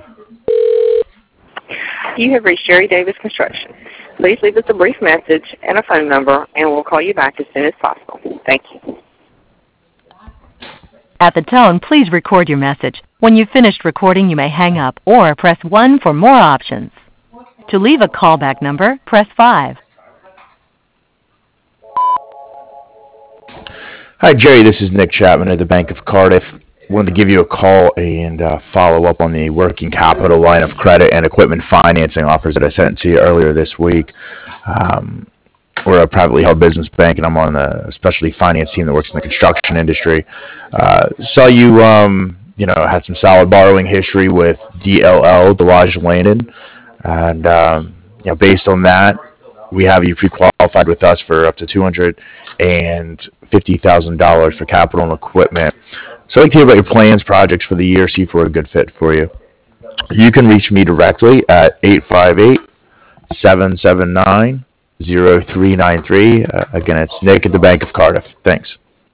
You have reached Jerry Davis Construction. Please leave us a brief message and a phone number, and we'll call you back as soon as possible. Thank you. At the tone, please record your message. When you've finished recording, you may hang up or press 1 for more options. To leave a callback number, press 5. Hi, Jerry. This is Nick Chapman at the Bank of Cardiff. Wanted to give you a call and follow up on the working capital line of credit and equipment financing offers that I sent to you earlier this week. We're a privately held business bank, and I'm on the specialty finance team that works in the construction industry. Saw you, had some solid borrowing history with DLL, Delage Landon, and based on that, we have you pre-qualified with us for up to $250,000 for capital and equipment. So I'd like to hear about your plans, projects for the year, see if we're a good fit for you. You can reach me directly at 858-779-0393. Again, it's Nick at the Bank of Cardiff. Thanks.